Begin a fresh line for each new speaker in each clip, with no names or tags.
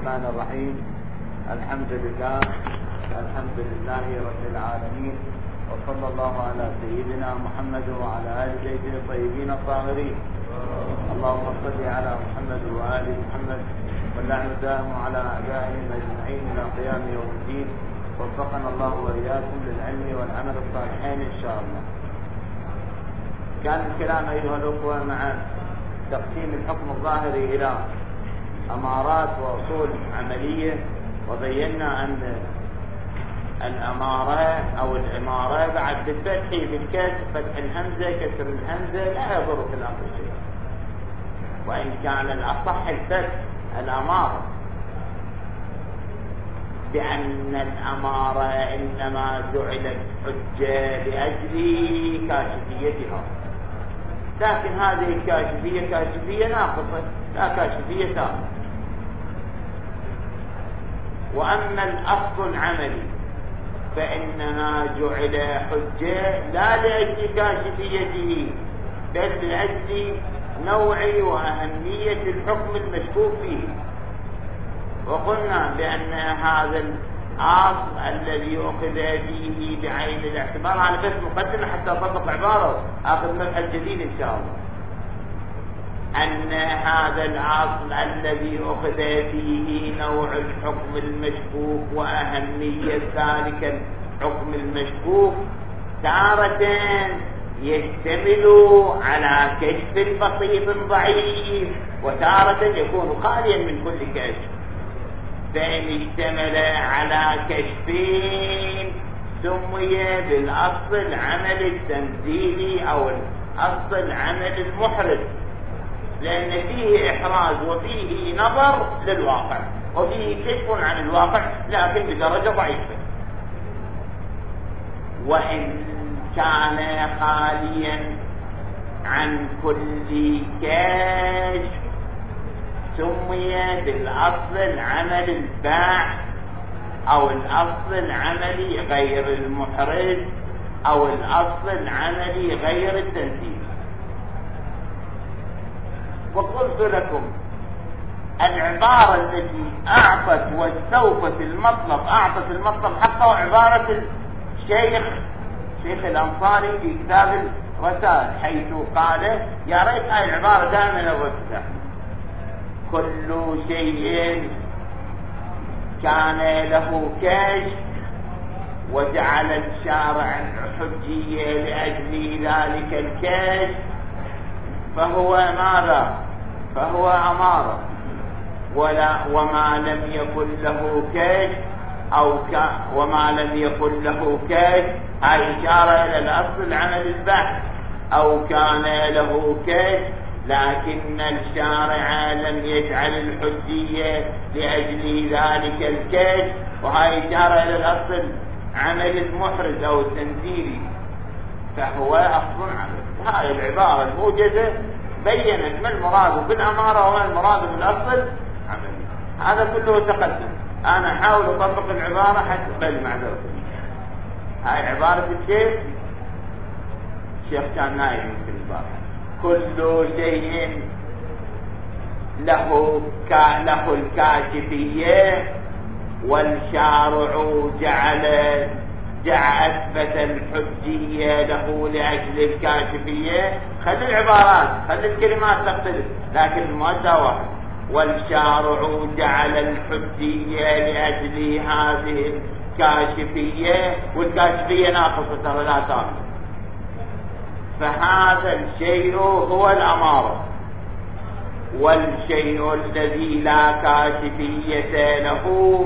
الرحمن الرحيم. الحمد لله رب العالمين، وصلى الله على سيدنا محمد وعلى آل بيته الطيبين الطاهرين. اللهم صل على محمد وآل محمد، واللعنة دائم على أعدائهم أجمعين إلى قيام يوم الدين. وفقنا الله وإياكم للعلم والعمل الصالحين إن شاء الله. كان الكلام أيها الأخوة مع تقسيم الحكم الظاهري إلى أمارات وأصول عملية، وبينا أن الأمارة أو الإمارة بعد بالفتح بالكسر، فتح الهمزة كسر الهمزة لا يضر في الأمر شيء، وإن كان الأصح الفتح الأمارة، بأن الأمارة إنما جعلت حجة لأجل كاشفيتها، لكن هذه الكاشفية كاشفية ناقصة لا كاشفية تامة. وأما الأصل العملي فإنما جعل حجة لا لأجل كاشفيته، بل لأجل نوع وأهمية الحكم المشكوك فيه. وقلنا بأن هذا الأصل الذي يؤخذ فيه بعين الاعتبار، على بس مقدمة حتى أطبق عبارة آخذ مبحث جديد إن شاء الله، أن هذا الأصل الذي أخذ فيه نوع الحكم المشكوك وأهمية ذلك الحكم المشكوك تارة يشتمل على كشف بسيط ضعيف، وتارة يكون خاليا من كل كشف. فإن اشتمل على كشفين سمي بالأصل العمل التنزيلي أو الأصل العمل المحرز، لأن فيه إحراز وفيه نظر للواقع وفيه كشف عن الواقع، لكن بدرجة ضعيفة. وإن كان خاليا عن كل كشف سمي بالأصل العمل الباع أو الأصل العملي غير المحرز أو الأصل العملي غير التنزيل. وقلت لكم العبارة التي أعطت واستوفت المطلب، أعطت المطلب حقه عبارة الشيخ الأنصاري في كتاب الرسائل، حيث قال يا ريت هاي العبارة دائما نردها: كل شيء كان له كشف وجعل الشارع حجية لأجل ذلك الكشف فهو ماذا؟ فهو أمارة. وما لم يكن له كشف وما لم يكن له كشف هاي إشارة إلى الأصل العمل البحث، أو كان له كشف لكن الشارع لم يجعل الحجية لأجل ذلك الكشف، وهاي إشارة إلى الأصل عمل المحرز أو التنزيلي، فهو أصل عمل. هاي العبارة الموجزة بيّنت ما المراد بالأمارة وما المراد بالأصل عمل. هذا كله تقدم، أنا أحاول أطبق العبارة حتى المعذرة. هاي عبارة الشيخ كان نايم في البارحة: كل شيء له الكاشفية والشارع جعل أثبت الحجية له لأجل الكاشفية. خلي العبارات، خلي الكلمات تختلف، لكن المؤدى واحد: والشارع جعل الحجية لأجل هذه الكاشفية، والكاشفية ناقصة ترى لا تامة. فهذا الشيء هو الأمارة، والشيء الذي لا كاشفية له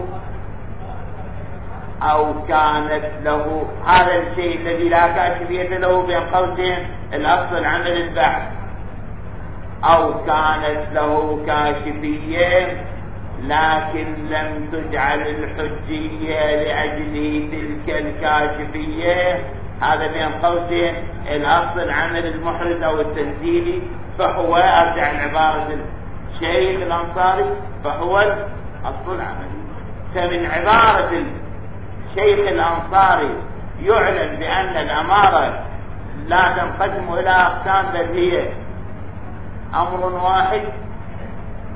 أو كانت له، هذا الشيء الذي لا كاشفية له بين قوسين الأصل العمل البحث، أو كانت له كاشفية لكن لم تجعل الحجية لأجل تلك الكاشفية، هذا بين قوسين الأصل العمل المحرز أو التنزيلي، فهو أرجع العبارة الشيخ الأنصاري فهو الأصل العملي. فمن عبارة الشيخ الأنصاري يعلن بأن الأمارة لا تنقسم إلى أقسام، بل هي أمر واحد،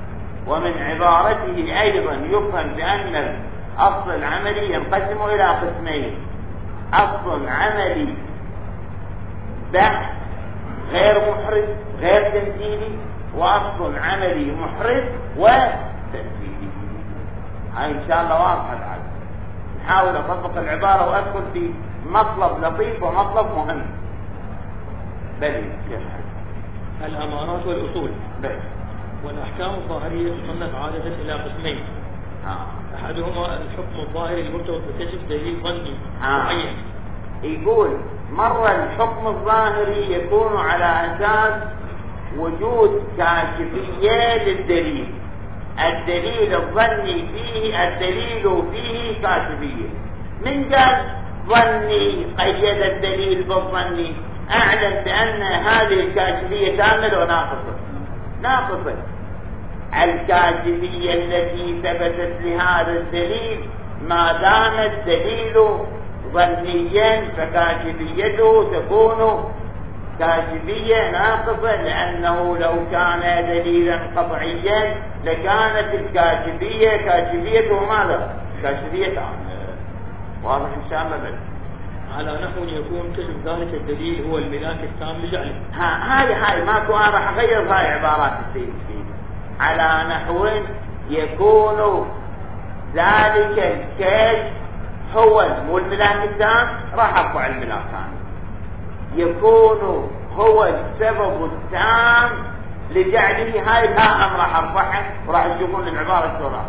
ومن عبارته أيضا يفهم بأن الأصل العملي ينقسم إلى قسمين: أصل عملي بحث غير محرز غير تمثيلي، وأصل عملي محرز وتمثيلي. هاي إن شاء الله واضحة تعالى. نحاول أطبق العبارة وأدخل في مطلب لطيف ومطلب مهم. بلي
الأمارات والأصول.
بلي.
والأحكام الظاهرية تصنف عادة إلى قسمين: أحدهما الحكم الظاهري المرتبط بكشف دليل ظني معين.
يقول مرة الحكم الظاهري يكون على أساس وجود كاشفية للدليل، الدليل الظني فيه الدليل فيه كاشفية. من قال ظني قيد الدليل بالظني، أعلم بأن هذه الكاشفية كاملة وناقصة. ناقصة. الكاشفية التي ثبتت لهذا الدليل ما دام الدليل ظنيا فكاشفيته تكون كاشفية ناقصة، لأنه لو كان دليلا قطعيا لكانت الكاشفية كاشفيته ماذا؟ كاشفية عامة. واضح إن شاء الله؟ بل
على نحو يكون كشف ذلك الدليل هو الملاك التام لجعله.
هاي ماكو، أنا راح أغير هاي عبارات السيد. على نحو يكون ذلك الكشف هو مو الملاك التام، راح أرفع الملاك ثاني، يكون هو السبب التام لجعله. هاي الهاء راح أرفعها وراح تشوفون العبارة السورة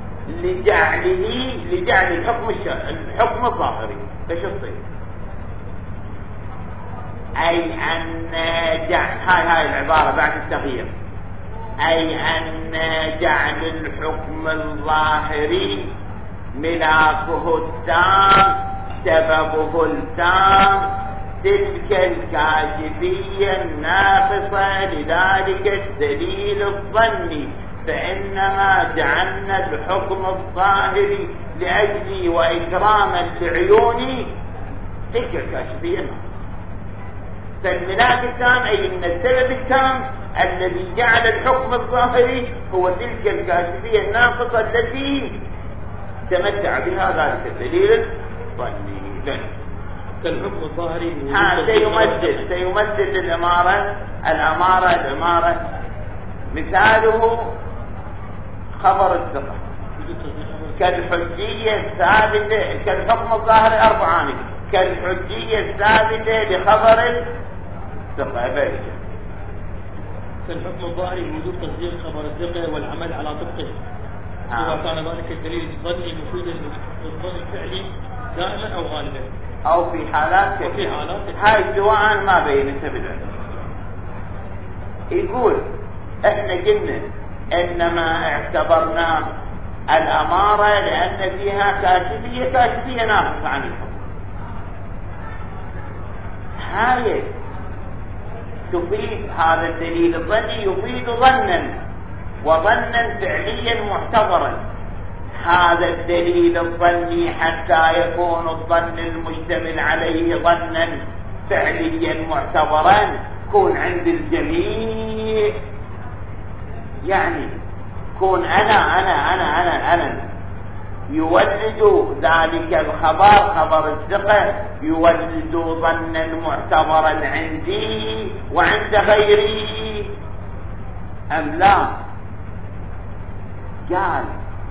لجعل الحكم الظاهري. ايش تصير؟ أي أن هاي العبارة بعد التغيير، أي أن جعل الحكم الظاهري ملاكه التام سببه التام تلك الكاشفية الناقصة لذلك الدليل الظني، فإنما جعلنا الحكم الظاهري لأجل وإكراما لعيون تلك الكاشفية الناقصة. فالملاك التام أي أن السبب التام الذي جعل الحكم الظاهري هو تلك الكاشفية الناقصة التي تمتع بها ذلك الدليل الظني.
كالحكم الظاهري
سيمثل الأمارة مثاله خبر الثقة كالحجية الثابتة، كالحكم الظاهري أربعان كالحجية الثابتة لخبر الثقة.
كالحكم الظاهري وجود تصديق خبر الثقة والعمل على طبقه، سواء كان ذلك الدليل الظني مفيدا للظن الفعلي دائما أو غالبا،
أو في حالات كثيرة. هاي سواء ما بينتها بالعلم. يقول احنا قلنا انما اعتبرنا الأمارة لأن فيها كاشفية ناقصة عن الحكم. هاي تفيد هذا الدليل الظني يفيد ظنا، وظنا فعليا معتبرا. هذا الدليل الظني حتى يكون الظن المشتمل عليه ظنا فعليا معتبرا كون عند الجميع، يعني كون أنا يولد ذلك الخبر خبر الثقة يولد ظنا معتبرا عندي وعند غيري أم لا؟ قال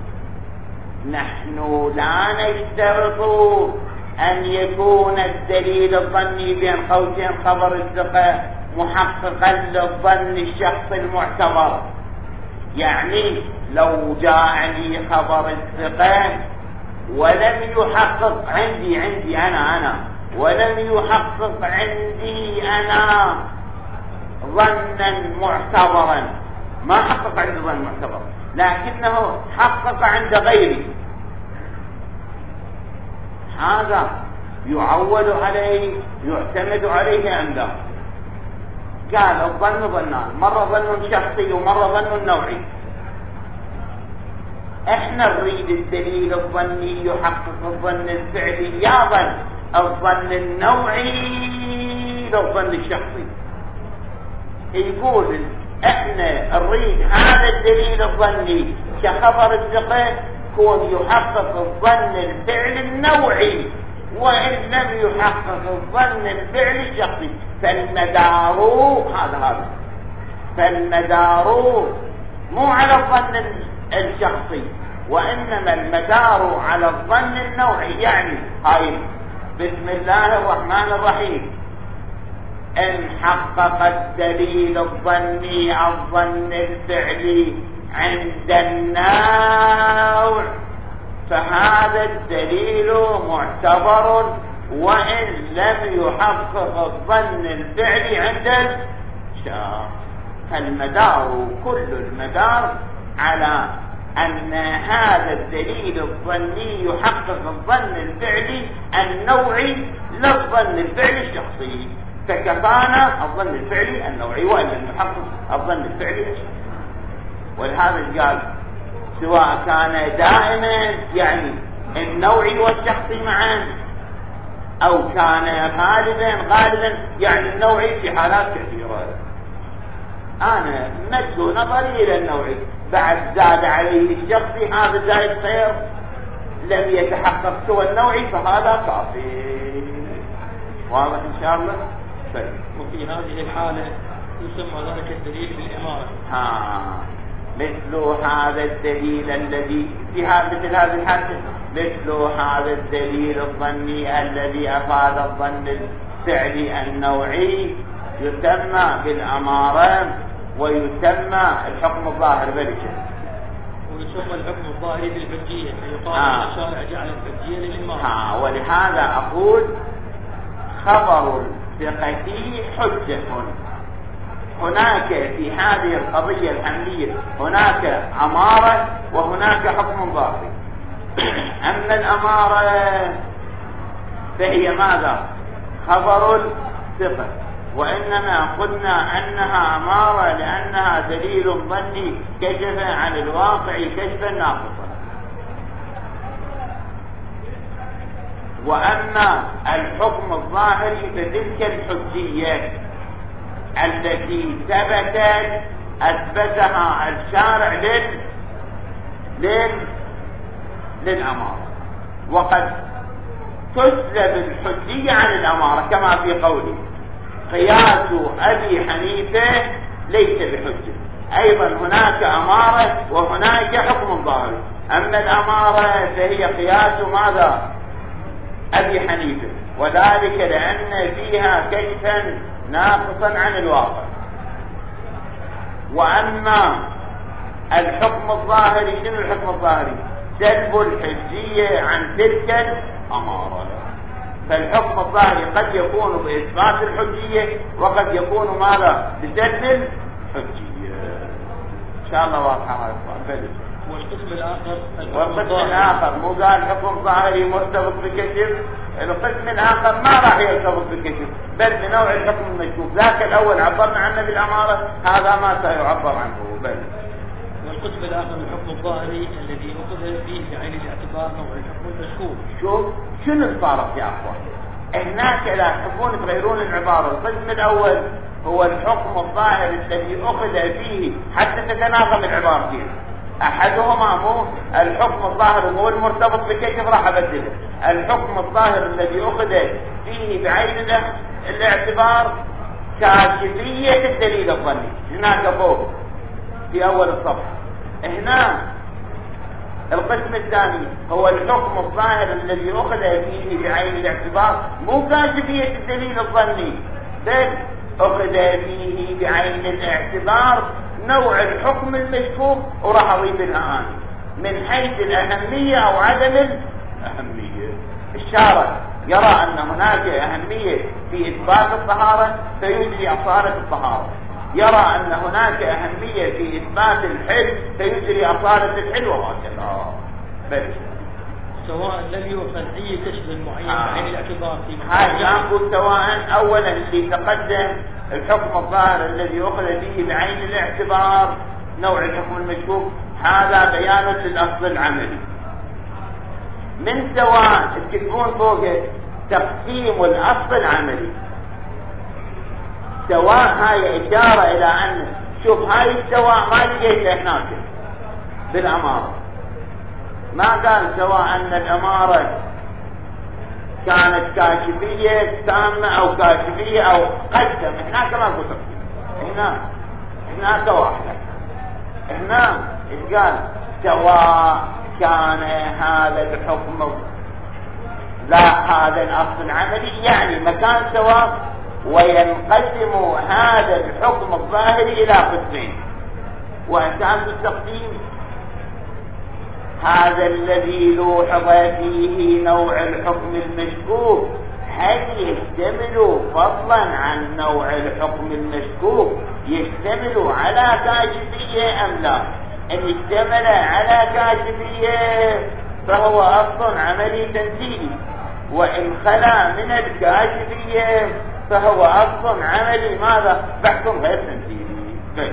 نحن لا نشترط أن يكون الدليل الظني بين قوسين خبر الثقة محققا للظن الشخص المعتبر. يعني لو جاءني خبر الثقة ولم يحقق عندي أنا ولم يحقق عندي أنا ظنا معتبرا، ما حقق عندي ظن معتبر لكنه حقق عند غيري، هذا يعول عليه يعتمد عليه أم لا؟ قال الظن ظنان، مرة ظن شخصي ومرة ظن نوعي. احنا نريد الدليل الظني يحقق الظن الفعلي يا ظن الظن النوعي للظن الشخصي. يقول احنا نريد هذا الدليل الظني كخبر الثقة كون يحقق الظن الفعل النوعي، وإن لم يحقق الظن الفعل الشخصي فالمدار فالمدار مو على الظن الشخصي، وإنما المدار على الظن النوعي. يعني هاي بسم الله الرحمن الرحيم إن حقق الدليل الظني الظن الفعلي عند النوع فهذا الدليل معتبر، وإن لم يحقق الظن الفعلي عند الشخص. فالمدار كل المدار على أن هذا الدليل الظني يحقق الظن الفعلي النوعي لا الظن الفعلي الشخصي، فكفانا الظن الفعلي النوعي وإن لم يحقق الظن الفعلي الشخصي. ولهذا قال سواء كان دائما يعني النوعي والشخصي معا، أو كان غالبا يعني النوعي في حالات كثيرة. أنا مد نظري إلى النوعي، بعد زاد عليه الشخصي هذا زائد خير، لم يتحقق سوى النوعي فهذا كافي. واضح إن شاء الله؟
وفي هذه الحالة يسمى ذلك الدليل بالإمارة.
مثل هذا الدليل الذي في مثل هذه الحالة، مثل هذا الدليل الظني الذي أفاد الظن الفعلي النوعي يسمى بالأمارة، ويسمى الحكم الظاهر بالشيء،
ويسمى الحكم الظاهري بالحجية، فيقال أن الشارع جعل الحجية للإمارة.
ولهذا أقول خبر الثقة حجة. هناك في هذه القضية الحملية هناك أمارة وهناك حكم ظاهري. أما الأمارة فهي ماذا؟ خبر الثقة، وإنما قلنا أنها أمارة لأنها دليل ظني كشف عن الواقع كشفا ناقصا. وأما الحكم الظاهري فتلك الحجية التي أثبتها الشارع للأمارة، وقد تسلب الحجية عن الأمارة كما في قوله قياس أبي حنيفة ليس بحجة. أيضا هناك أمارة وهناك حكم ظاهري. أما الأمارة فهي قياس ماذا؟ أبي حنيفة، وذلك لأن فيها كشفا ناقصا عن الواقع. وأما الحكم الظاهري شنو الحكم الظاهري؟ سلب الحجية عن تلك الأمارة. فالحكم الظاهري قد يكون بإثبات الحجية وقد يكون ماذا؟ بسلب الحجية. إن شاء الله واضحة هذا السؤال. والقسم الآخر مو قال حكم ظاهري مرتبط بكشف، القسم الآخر ما راح يرتبط بكشف بل بنوع الحكم المشكوك. ذاك الأول عبرنا عنه بالأمارة، هذا ما سيعبر عنه بل.
والقسم الآخر الحكم الظاهري الذي أخذ فيه بعين الاعتبار نوع الحكم المشكوك.
شوف شنو الفارق يا أخوان؟ هناك لا تحبون تغيرون العبارة. القسم الأول هو الحكم الظاهري الذي أخذ فيه حتى تتناغم العبارتين. أحدهما مو الحكم الظاهر هو المرتبط بكشف، راح أبدله. الحكم الظاهر الذي أخذ فيه بعين الاعتبار كاشفية الدليل الظني هناك فوق في أول الصفحة. هنا القسم الثاني هو الحكم الظاهر الذي أخذ فيه بعين الاعتبار مو كاشفية الدليل الظني، بل أخذ فيه بعين الاعتبار نوع الحكم المشكوك. وراح أضيف الآن من حيث الأهمية أو عدم الأهمية. الشارع يرى أن هناك أهمية في إثبات الطهارة فيجري أصالة الطهارة، يرى أن هناك أهمية في إثبات الحل فيجري أصالة الحل، وهكذا.
سواء لم يؤخذ أي كشف معين بعين الاعتبار في
هذا نقول سواء أولا اللي تقدم الحكم الظاهر الذي أخذ فيه بعين الاعتبار نوع الحكم المشكوك، هذا بيان للأصل العملي. من سواء تكتبون فوق تقسيم الأصل العملي، سواء هاي إشارة إلى أن شوف هاي السواء ما لقيته هناك بالأمارة، ما قال سواء أن الأمارة كانت كاشفية تامة أو كاشفية أو قدم، هناك ما قلت هناك واحدة. هنا قال سواء كان هذا الحكم لا هذا الأصل العملي، يعني مكان سواء، وينقسم هذا الحكم الظاهري إلى قسمين. وأساس التقسيم هذا الذي لوحظ فيه نوع الحكم المشكوك هل يشتمل فضلا عن نوع الحكم المشكوك يشتمل على كاشفية أم لا؟ إن اشتمل على كاشفية فهو أصل عملي تنزيلي، وإن خلا من الكاشفية فهو أصل عملي ماذا؟ بحث غير تنزيلي.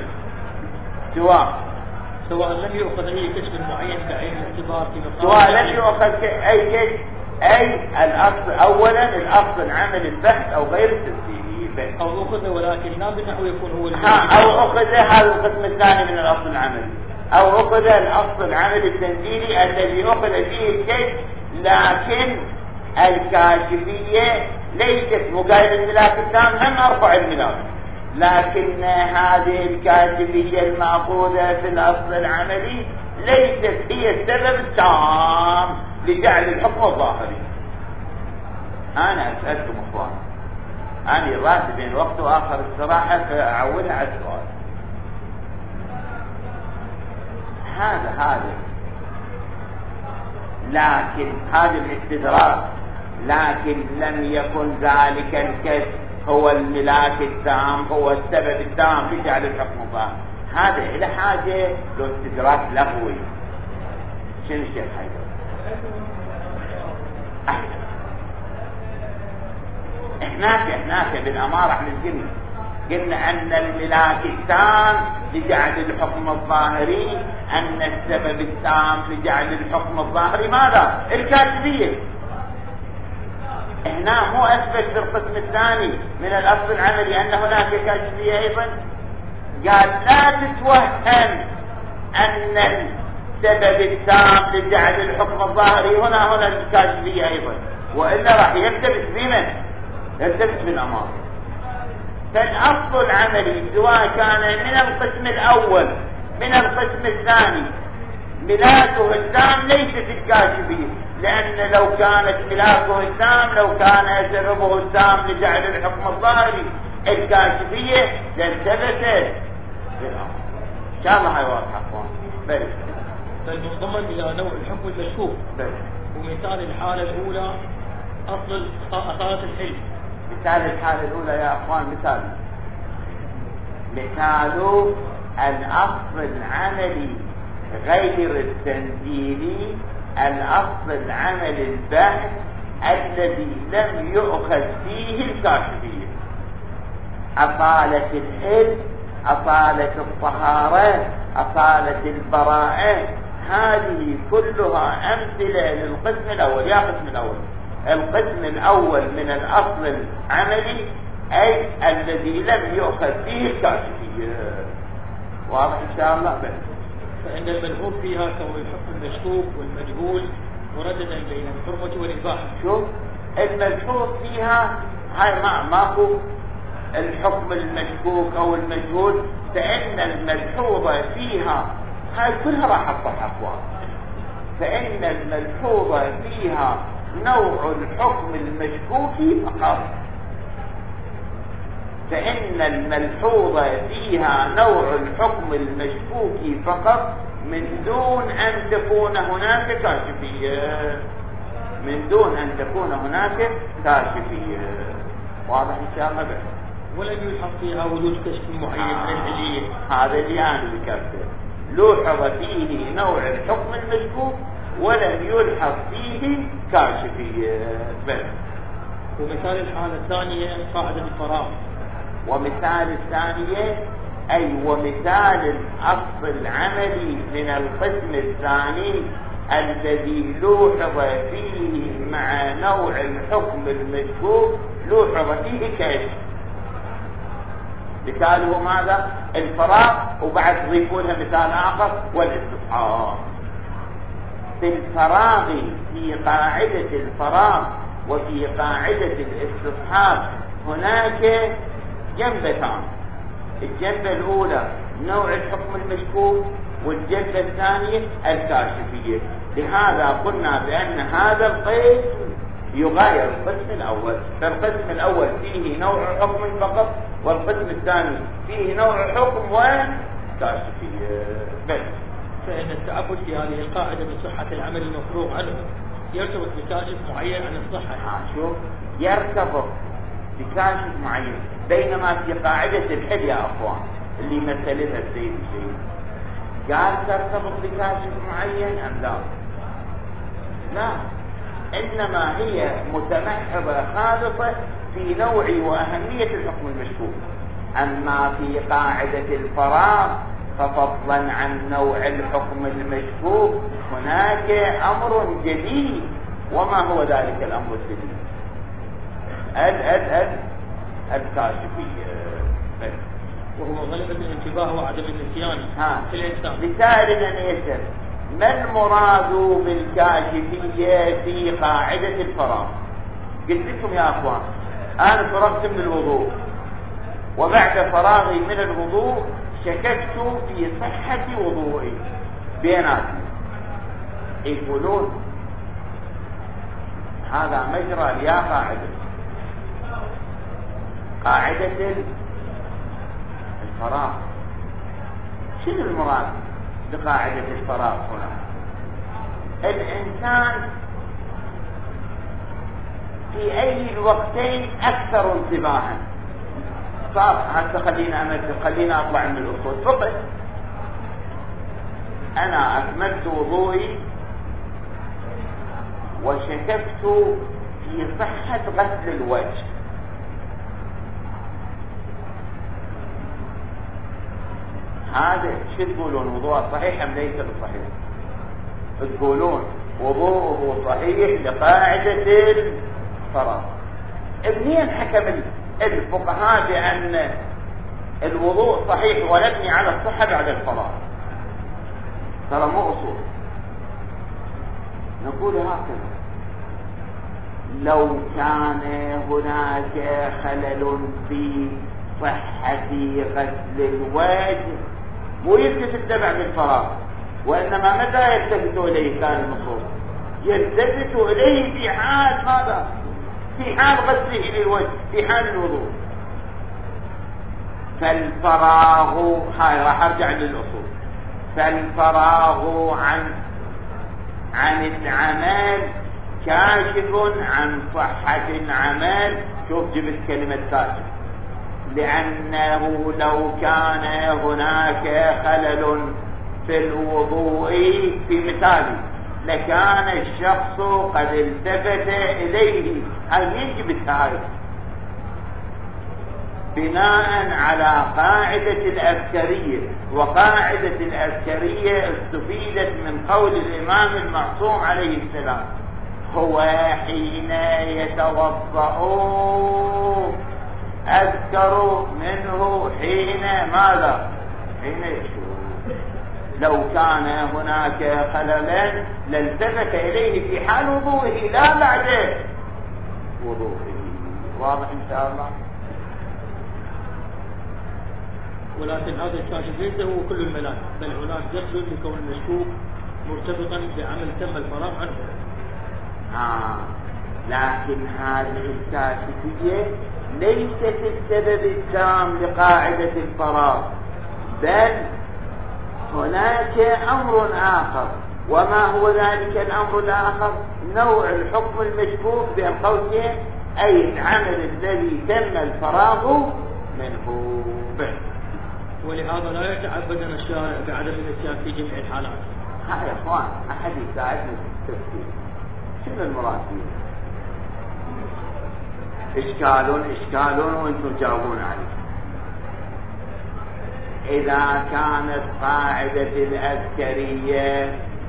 سواء لم يؤخذ أي كشف معين بعين الاعتبار في
سواء لم يؤخذ أي كشف، أي الأصل أولا الأصل العمل البحث أو غير التنزيلي،
أو أخذ ولكن لا بنحو يكون هو
أو أخذ هذا القسم الثاني من الأصل العملي، أو أخذ الأصل العمل التنزيلي الذي أخذ فيه الكشف لكن الكاشفية ليست مقايد الملاك التام هم أربع الملاك، لكن هذه الكاشفية المأخوذة في الأصل العملي ليست هي السبب التام لجعل الحكم الظاهري. أنا أسألكم أخوان، أنا راسي بين وقت وآخر الصراحة فأعودها على السؤال هذا لكن هذا الاستدراك، لكن لم يكن ذلك الكشف هو الملاك التام هو السبب التام لجعل الحكم ظاهر. هذا إلى حاجة لو استدراك لغوي. شنو الشيء هذا؟ هناك بالأمارة احنا قلنا أن الملاك التام لجعل الحكم الظاهري، أن السبب التام لجعل الحكم الظاهري ماذا؟ الكاشفية. هنا مو أثبت في القسم الثاني من الأصل العملي أن هناك كاشفية أيضا، قال لا تتوهم أن السبب التام لجعل الحكم الظاهري هنا الكاشفية أيضا، وإلا راح يلتبس بمن؟ يلتبس بالأمارة. فالأصل العملي سواء كان من القسم الأول من القسم الثاني ملاكه التام ليست الكاشفية، لأن لو كانت ملاكه التام لو كان سببه التام لجعل الحكم الظاهري الكاشفية لالتبست بالأمر. إن شاء الله هاي واضحة أخوان. بل
منضمن إلى نوع الحكم المشكوك. ومثال الحالة الأولى أصل أصالة الحلم.
مثال الحالة الأولى يا أخوان مثال الأصل العملي غير التنزيلي، الأصل العملي البحث الذي لم يؤخذ فيه الكاشفية، أصالة الحلم، أصالة الطهارة، أصالة البراءة، هذه كلها أمثلة للقسم الأول. يا قسم الأول، القسم الأول من الأصل العملي أي الذي لم يؤخذ فيه الكاشفية. واضح إن شاء الله؟ بس
فإن الملحوظ فيها كون الحكم المشكوك والمجهول مرددا بين الحرمة والإباحة.
شوف الملحوظ فيها هاي ماكو الحكم المشكوك أو المجهول، فإن الملحوظة فيها هاي كلها راح أطلع أقوال، فإن الملحوظة فيها نوع الحكم المشكوك فقط، فإن الملحوظة فيها نوع الحكم المشكوك فقط من دون أن تكون هناك كاشفية، من دون أن تكون هناك كاشفية. واضح إن شاء الله؟ بس
ولم يلحق فيها وجود كشف معين من العلية.
هذا اللي أنا ذكرته، لوحظ فيه نوع الحكم المشكوك ولم يلحق فيه كاشفية. بس
ومثال الحالة الثانية قاعدة الفراغ.
ومثال الثانية أي ومثال الأصل العملي من القسم الثاني الذي لوحظ فيه مع نوع الحكم المشكوك لوحظ فيه كشف. مثاله ماذا؟ الفراغ، وبعد تضيفوا لها مثال آخر والاستصحاب. في الفراغ، في قاعدة الفراغ وفي قاعدة الاستصحاب هناك جنبتان. الجنبة الأولى نوع الحكم المشكوك، والجنبة الثانية الكاشفية. لهذا قلنا بأن هذا القسم يغاير القسم الأول. فالقسم الأول فيه نوع حكم فقط، والقسم الثاني فيه نوع حكم وكاشفية بس.
فإن التعبد في هذه القاعدة بصحة العمل المفروغ عنه يرتبط بكاشف معين عن الصحة.
شوف، يرتبط بكاشف معين، بينما في قاعدة الحل يا أخوان اللي مثلتها السيد الشيخ قال ترتبط بكاشف معين أم لا؟ لا، إنما هي متمحضة خالصة في نوع وأهمية الحكم المشكوك. أما في قاعدة الفراغ ففضلا عن نوع الحكم المشكوك هناك أمر جديد. وما هو ذلك الأمر الجديد؟ الكاشفية،
وهو غلبة الانتباه وعدم النسيان في الإنسان.
لسائر أن يسأل ما المراد بالكاشفية في قاعدة الفراغ؟ قلت لكم يا أخوان أنا فرغت من الوضوء، وبعد فراغي من الوضوء شككت في صحة وضوئي بيناتي. يقولون هذا مجرى يا قاعدة الفراغ. شنو المراد بقاعدة الفراغ هنا؟ الإنسان في أي الوقتين أكثر انتباها. صار هسه خلينا أطلع من الأصول. فقط أنا أكملت وضوئي وشككت في صحة غسل الوجه. هذا شو تقولون؟ وضوء صحيح أم ليس بصحيح؟ تقولون وضوءه صحيح لقاعدة الفراغ. منين حكم الفقهاء بأن الوضوء صحيح ونبني على الصحة بعد الفراغ؟ ترى مو أصول. نقول هكذا: لو كان هناك خلل في صحة غسل الوجه مو يلتفت بعد الفراغ، وإنما متى يلتفت إليه كان النصوص؟ يلتفت إليه في حال ماذا؟ في حال غسله للوجه، في حال الوضوء. فالفراغ، هاي راح أرجع للأصول. فالفراغ عن العمل كاشف عن صحة العمل. شوف جبت كلمة كاشف، لأنه لو كان هناك خلل في الوضوء في مثالي لكان الشخص قد التفت إليه. هل يجب التعريف بناء على قاعدة الأذكرية؟ وقاعدة الأذكرية استفيدت من قول الإمام المعصوم عليه السلام: هو حين يتوضأ أذكر منه حين ماذا؟ حين يشوف. لو كان هناك خلل لالتفت إليه في حال وضوءه لا بعد وضوءه. واضح إن شاء الله؟
ولكن هذا الكاشف ليس هو كل الملائكة، بل هناك دخل لكون المشكوك مرتبطا بعمل تم الفراغ عنه.
لكن هذه الكاشفية ليست السبب التام لقاعدة الفراغ، بل هناك أمر آخر. وما هو ذلك الأمر الآخر؟ نوع الحكم المشكوك بين قوسين، أي العمل الذي تم الفراغ منه به.
ولهذا لا يتعبدنا الشارع بعدم الاتيان في جميع الحالات.
يا اخوان احد يساعدنا في التفكير. شنو المراد فيه؟ اشكال وانتم تجاوبون عليه. اذا كانت قاعدة الأذكرية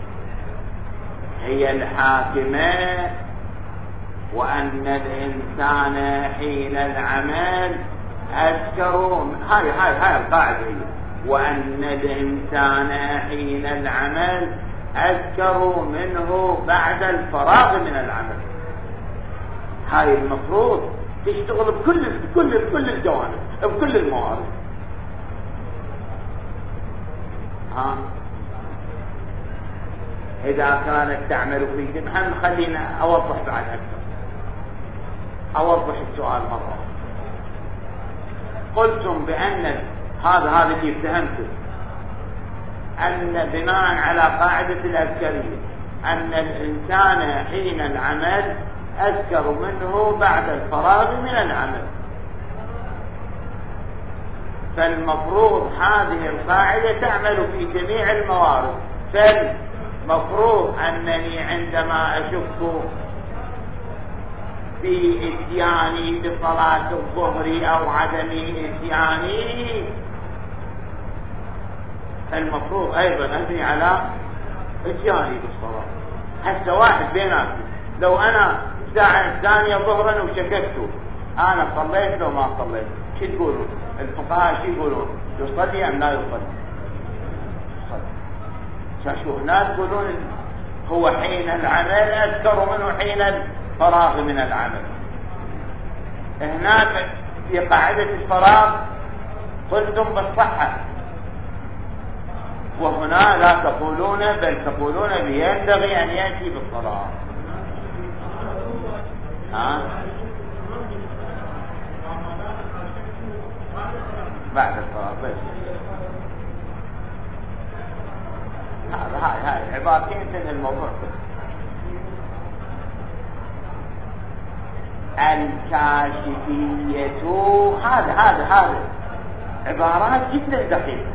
هي الحاكمة، وأن الإنسان حين العمل أذكر هاي القاعدة هي، وأن الإنسان حين العمل أذكر منه بعد الفراغ من العمل. هاي المفروض تشتغل بكل الجوانب، بكل الموارد. إذا كانت تعمل في جمعا، خلينا أوضح بعد أكثر، أوضح السؤال مرة. قلتم بأن هذا اللي اتهمته، أن بناء على قاعدة الأذكرية أن الإنسان حين العمل أذكر منه بعد الفراغ من العمل. فالمفروض هذه القاعدة تعمل في جميع الموارد. فالمفروض أنني عندما أشك في اتياني بصلاة الظهر أو عدم اتياني، المفروض أيضا أبني على اتياني بالصلاة. هسه واحد بيناتي، لو أنا الساعة الثانية ظهرا وشككت أنا صليت لو ما صليت، شو تقولون الفقهاء؟ شو يقولون؟ يصلي أم لا يصلي؟ شو الناس يقولون هو حين العمل أذكر منه حين الفراغ من العمل. هناك في قاعدة الفراغ قلتم بالصحة، وهنا لا تقولون، بل تقولون بينبغي أن يأتي بالصلاة. بعد الصلاة بس. هاي عبارتين تنهي الموضوع. الكاشفية، هذا عبارات جدا دقيقة.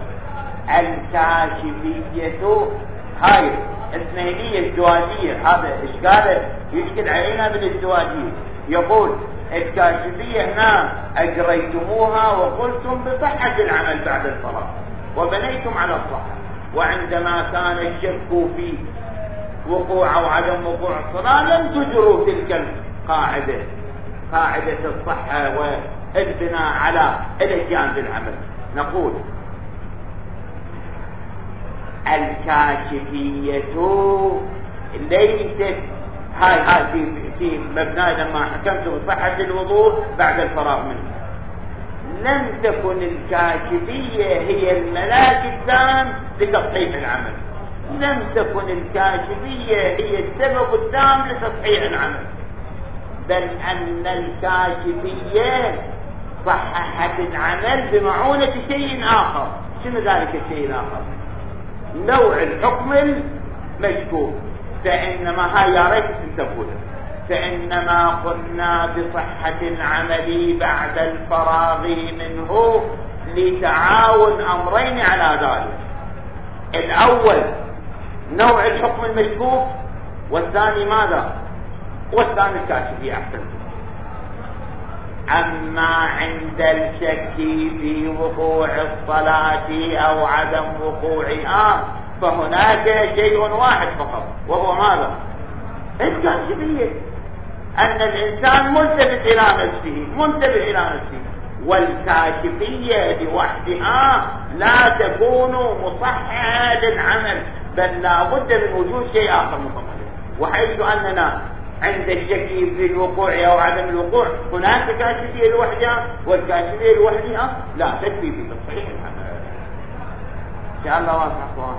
الكاشفية هاي اثنينية ازدواجية، هذا اشكاله يشكل علينا بالازدواجية. يقول الكاشفية هنا أجريتموها وقلتم بصحة العمل بعد الصلاة وبنيتم على الصحة، وعندما كان الشك في وقوع أو عدم وقوع الصلاة لم تجروا تلك القاعدة، قاعدة الصحة والبناء على الاتيان بالعمل. نقول الكاشفية ليست هاي في مبنى لما حكمت بصحة الوضوء بعد الفراغ منه. لم تكن الكاشفية هي الملاك التام لتصحيح العمل، لم تكن الكاشفية هي السبب التام لتصحيح العمل، بل أن الكاشفية صححت العمل بمعونة شيء آخر. شنو ذلك الشيء الآخر؟ نوع الحكم المشكوك. فإنما هاي يا ريت تنتبهوا، فإنما قلنا بصحة العمل بعد الفراغ منه لتعاون أمرين على ذلك. الأول نوع الحكم المشكوك، والثاني ماذا؟ والثاني الكاشفية. أحسن. أما عند الشك في وقوع الصلاة أو عدم وقوعها فهناك شيء واحد فقط، وهو ماذا؟ الكاشفية. أن الإنسان منتبه إلى نفسه، والكاشفية لوحدها لا تكون مصححة للعمل، بل لا بد من وجود شيء آخر مصحح. وحيث أننا عند الشك في الوقوع أو عدم الوقوع هناك كاشفية لوحدها، والكاشفية لوحدها لا تكفي في تصحيح العمل. إن شاء الله واضح أخوان.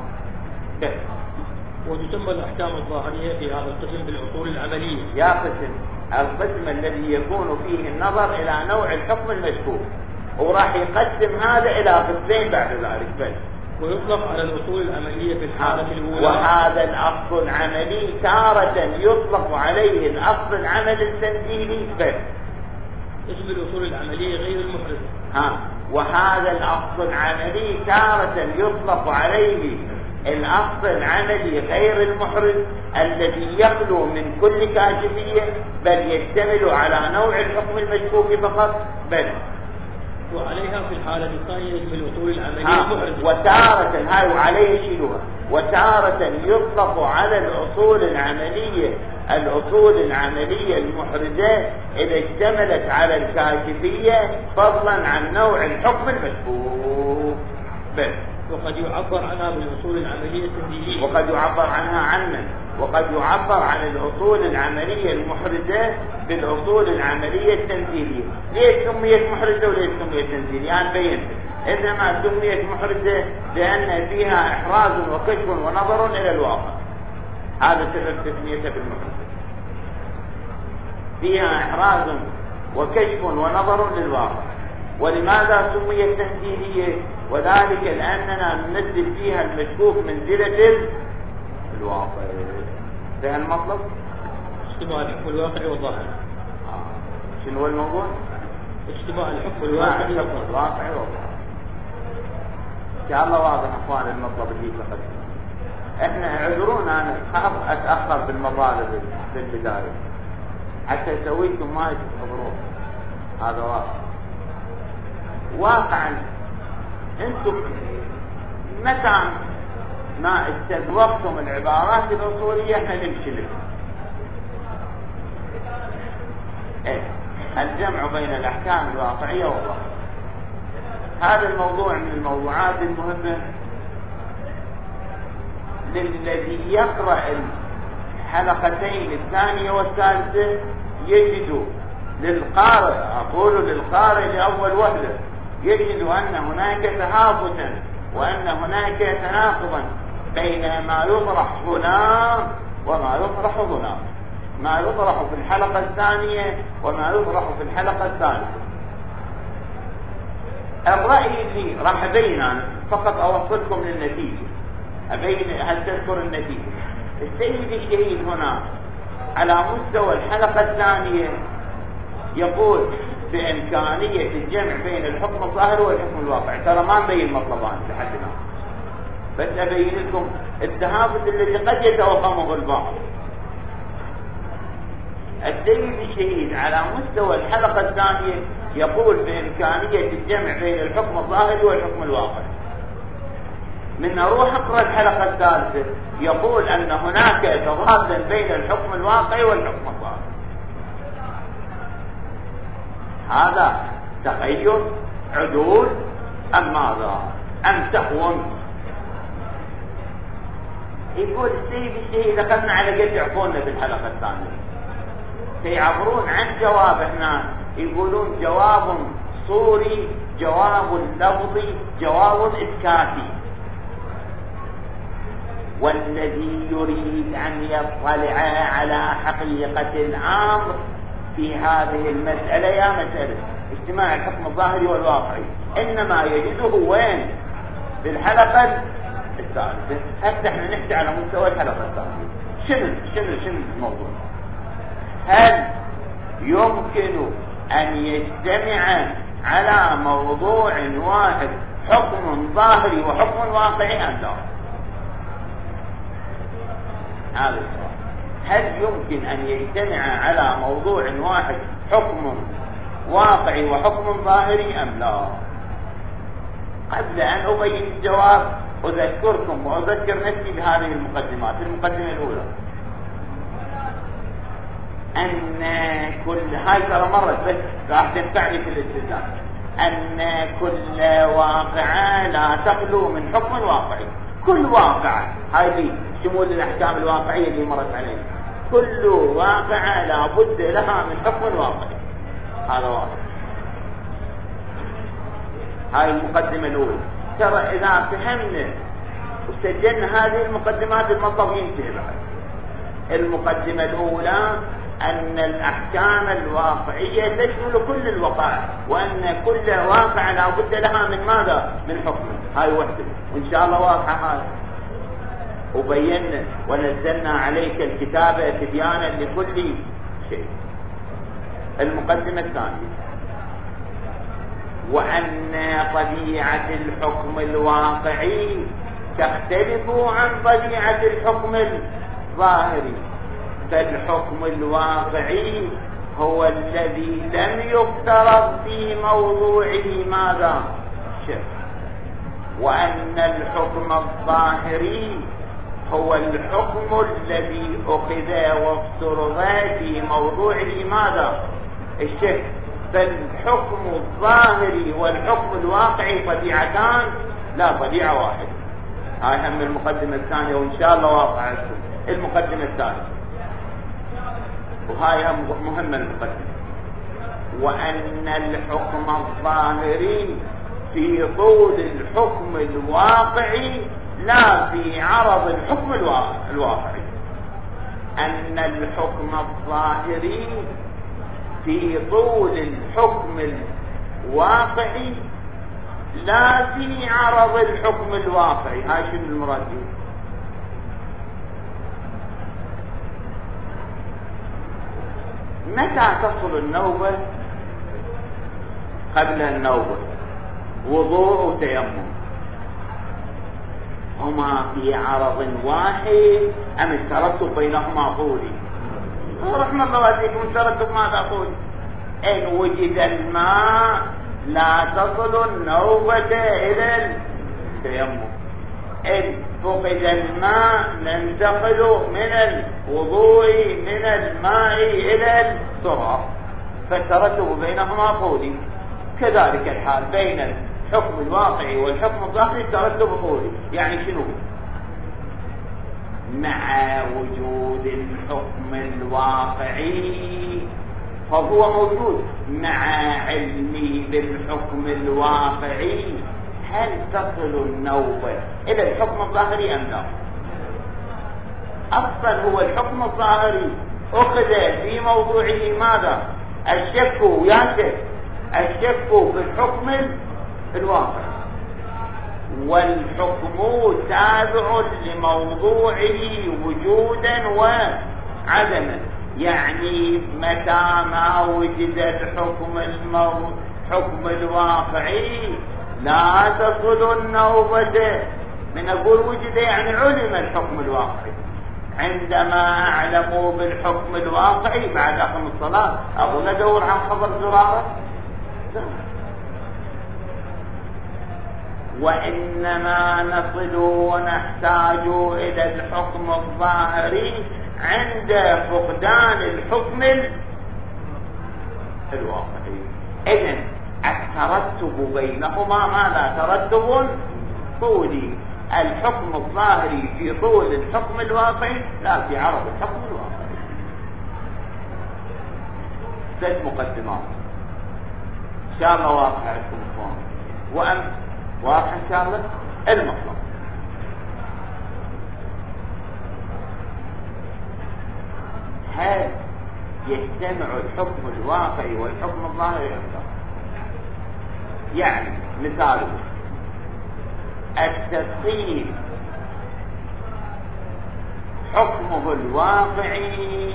وتسمى الأحكام الظاهرية في هذا القسم بالأصول العملية.
يا قسم القسم الذي يكون فيه النظر إلى نوع الحكم المشكوك، وراح يقسم هذا إلى قسمين بعد ذلك بس.
ويطلق على الأصول العملية في الحالة الأولى.
وهذا الأصل العملي تارة يطلق عليه الأصل العملي التنزيلي بس.
اسم الأصول العملية غير المحرز.
وهذا الأصل العملي تارة يطلق عليه الأصل العملي غير المحرز الذي يخلو من كل كاشفية، بل يشتمل على نوع الحكم المشكوك فقط بس.
وعليها في الحالة الثانية من الأصول العملية المحرزة.
وتارة هاي وعليه شيلوها. وتارة يطلق على الأصول العملية المحرزة إذا اشتملت على الكاشفية فضلا عن نوع الحكم المشبوه بس.
وقد يعبر عنها بالأصول العملية التنزيلية.
وقد يعبر عنها وقد يعبر عن الأصول العملية المحرزة بالأصول العملية التنزيلية. ليش سميت محرزة وليش سميت تنزيلية؟ يعني بينت. إنما سميت محرزة لأن فيها إحراز وكشف ونظر إلى الواقع. هذا سبب تسميتها بالمحرزة. فيها إحراز وكشف ونظر للواقع. ولماذا سميت تنزيلية؟ وذلك لأننا ننزل فيها المشكوك منزلة الواقع. فهم المطلب؟
اجتماع الحكم الواقعي والظاهر.
شنو هو الموضوع؟
اجتماع الحكم الواقعي
والظاهر. إن شاء الله واضح أخوان المطلب اللي فقط. احنا اعذرونا أنا خاف أتأخر بالمطالب في البداية حتى أسويكم ما تحضرون. هذا واقعا انتم متى ما استذوقتم العبارات الأصولية احنا نمشي لكم. الجمع بين الأحكام الواقعية والظاهرية هذا الموضوع من الموضوعات المهمة للذي يقرأ الحلقتين الثانية والثالثة. يجد للقارئ، أقول للقارئ لأول وهلة، يجد أن هناك تهافتا وأن هناك تناقضا بين ما يطرح هنا وما يطرح هنا، ما يطرح في الحلقة الثانية وما يطرح في الحلقة الثالثة. الرأي اللي راح أبين أنا فقط أوصلكم للنتيجة، أبين هل تذكر النتيجة. السيد الشهيد هنا على مستوى الحلقة الثانية يقول بإمكانية الجمع بين الحكم الظاهري والحكم الواقعي. ترى ما نبين مطلبان لحد الآن، بس أبين لكم التهافت الذي قد يتوهمه البعض. السيد الشهيد على مستوى الحلقة الثانية يقول بإمكانية الجمع بين الحكم الظاهري والحكم الواقعي. من نروح اقرأ الحلقة الثالثة يقول أن هناك تضاد بين الحكم الواقعي والحكم الظاهري. هذا تغير عدول أم ماذا أم سهو؟ يقول السيد الشهيد أخذنا على قد يعطونا في الحلقة الثانية، سيعبرون عن جواب هنا يقولون جواب صوري، جواب لفظي، جواب إسكاتي. والذي يريد أن يطلع على حقيقة الأمر في هذه المسألة يا مسألة اجتماع الحكم الظاهري والواقعي إنما يجده وين؟ في الحلقة الثالثة. هسه احنا نحكي على مستوى الحلقة الثالثة. شنو الموضوع؟ هل يمكن أن يجتمع على موضوع واحد حكم ظاهري وحكم واقعي أم لا؟ هذا السؤال. هل يمكن أن يجتمع على موضوع واحد حكم واقعي وحكم ظاهري أم لا؟ قبل أن أبين الجواب أذكركم وأذكر نفسي بهذه المقدمات. المقدمة الأولى أن كل هاي ترى مرت بس راح تنفعني في الاستدلال، أن كل واقعة لا تخلو من حكم واقعي. كل واقعة هاي شمول الأحكام الواقعية اللي مرت علينا، كل واقعة لا بد لها من حكم واقعي. هذا واضح. هاي المقدمة الأولى. ترى إذا فهمنا وسجلنا هذه المقدمات المطلب ينتهي بعد. المقدمة الأولى أن الأحكام الواقعية تشمل كل الوقائع، وأن كل واقع لا بد لها من ماذا؟ من حكم. هاي وحدة، وإن شاء الله واضحة هذا. وبينا ونزلنا عليك الكتابة تبيانا لكل شيء. المقدمة الثانية وأن طبيعة الحكم الواقعي تختلف عن طبيعة الحكم الظاهري. فالحكم الواقعي هو الذي لم يفترض في موضوعه ماذا؟ شك. وأن الحكم الظاهري هو الحكم الذي أخذ وافترض في موضوعه ماذا؟ الشك. فالحكم الظاهري والحكم الواقعي طبيعتان لا طبيعة واحدة. هاي هم المقدمة الثانية، وإن شاء الله واقع المقدمة الثالثة، وهاي هم مهمة المقدمة. وأن الحكم الظاهري في طول الحكم الواقعي لا في عرض الحكم الواقعي. أن الحكم الظاهري في طول الحكم الواقعي لا في عرض الحكم الواقعي. هاي شنو المراد به؟ متى تصل النوبة؟ قبل النوبة وضوء وتيمم، هما في عرض واحد أم الترتب بينهما طولي؟ رحمة الله عليكم، الترتب ماذا طولي؟ إن وجد الماء لا تصل النوبة إلى التيمم، إن فقد الماء ننتقل من الوضوء من الماء إلى التراب، فالترتب بينهما طولي. كذلك الحال بين الحكم الواقعي والحكم الظاهري الترتب طولي. يعني شنو؟ مع وجود الحكم الواقعي فهو موجود، مع علمي بالحكم الواقعي هل تصل النوبة إلى الحكم الظاهري أم لا؟ أصلا هو الحكم الظاهري أخذ في موضوعه ماذا؟ الشك وياسر، الشك في الحكم الواقعي، والحكم تابع لموضوعه وجودا وعدما. يعني متى ما وجد الحكم الواقعي لا تصل النوبة. من أقول وجد يعني علم الحكم الواقعي. عندما أعلموا بالحكم الواقعي بعد أقم الصلاة أقول أدور عن خبر زرارة، وإنما نصل ونحتاج إلى الحكم الظاهري عند فقدان الحكم الواقعي. إذن الترتب بينهما ماذا؟ ترتب طولي. الحكم الظاهري في طول الحكم الواقعي لا في عرض الحكم الواقعي. 6 مقدمات إن شاء الله واضحة لكم إخوان، وأن واضح إن شاء الله المطلب. هل يجتمع الحكم الواقعي والحكم الظاهري؟ يعني مثاله التدخين حكمه الواقعي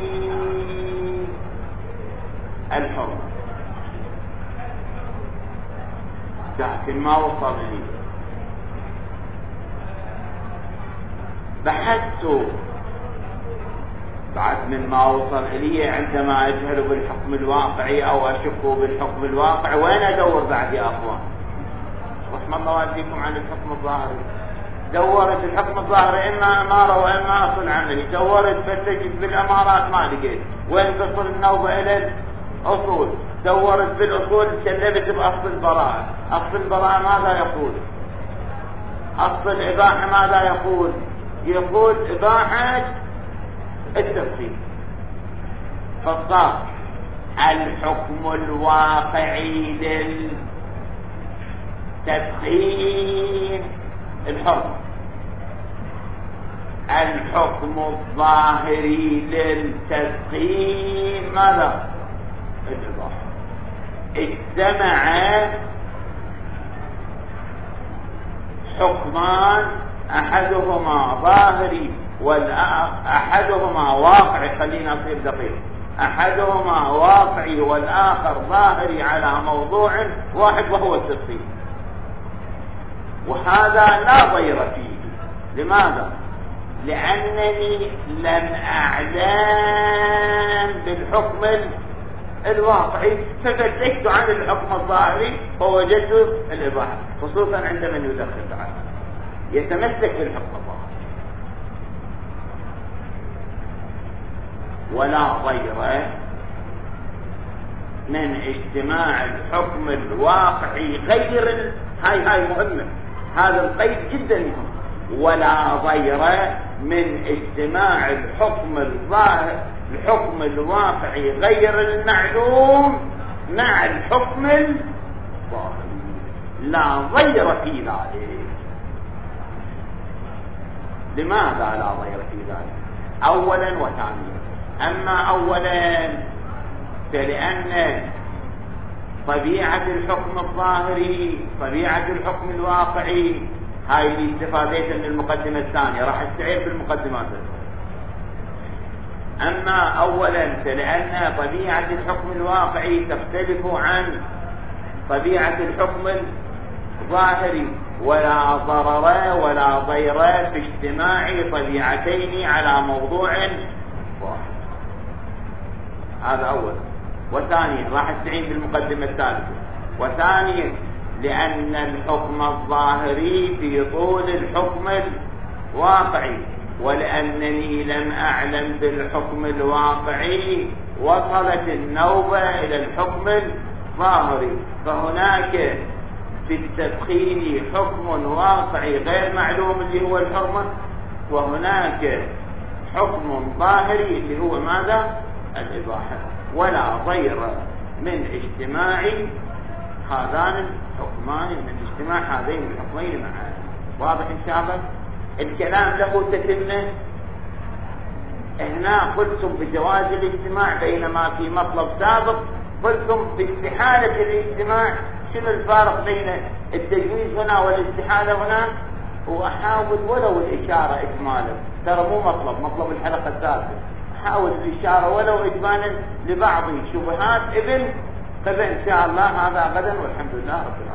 الحرمة، لكن ما وصل لي. بحثت بعد من ما وصل لي عندما أجهل بالحكم الواقعي أو أشك بالحكم الواقعي، وين أدور بعد يا أخوان؟ رحم الله والديكم عن الحكم الظاهري. دورت الحكم الظاهري إما أمارة وإما أصل عملي، دورت فتجد بالأمارات ما لقيت. وين تصل النوبة إلى الأصول؟ دورت بالأصول شلبت بأصل البراءة. أصل البراءة ماذا يقول؟ أصل الإباحة ماذا يقول؟ يقول إباحة التدخين. فالصار الحكم الواقعي للتدخين الحرمة، الحكم الظاهري للتدخين ماذا؟ الإباحة. اجتمع حكمان أحدهما ظاهري أحدهما واقعي، خلينا نصير دقيق، أحدهما واقعي والآخر ظاهري على موضوع واحد وهو التدخين، وهذا لا ضير فيه. لماذا؟ لأنني لم أعلم بالحكم الواقعي، ففتشت عن الحكم الظاهري فوجدت الإباحة، خصوصا عند من يدخل تعالى يتمسك بالحكم الظاهري. ولا ضير من اجتماع الحكم الواقعي غير هاي مهمة، هذا القيد جدا مهم. ولا ضير من اجتماع الحكم الواقعي غير المعلوم مع الحكم الظاهري، لا ضير في ذلك. لماذا لا ضير في ذلك؟ اولا وثانيا. اما اولا فلان طبيعة الحكم الظاهري طبيعة الحكم الواقعي هاي اللي استفادتها من المقدمة الثانية، راح استعير بالمقدمات. اما اولا فلان طبيعة الحكم الواقعي تختلف عن طبيعة الحكم الظاهري، ولا ضرر ولا ضير في اجتماع طبيعتين على موضوع واحد. هذا اولا. وثانيا راح استعين بالمقدمة الثالثة. وثانيا لأن الحكم الظاهري في طول الحكم الواقعي، ولأنني لم أعلم بالحكم الواقعي وصلت النوبة إلى الحكم الظاهري، فهناك في التدخين حكم واقعي غير معلوم اللي هو الحرمة، وهناك حكم ظاهري اللي هو ماذا؟ الإباحة. ولا ضير من اجتماع هذان الحكمان، من اجتماع هذين الحكمين معا. واضح ان شاء الله؟ الكلام له تتمه. هنا قلتم بجواز الاجتماع، بينما في مطلب سابق قلتم باستحالة الاجتماع. شنو الفارق بين التجويز هنا والاستحالة هنا؟ وأحاول ولو الإشارة إجمالا، ترى مو مطلب الحلقة الثالثة، أحاول الإشارة ولو إجمالا لبعض شبهات ابن قبل إن شاء الله. هذا غدا والحمد لله رب العالمين.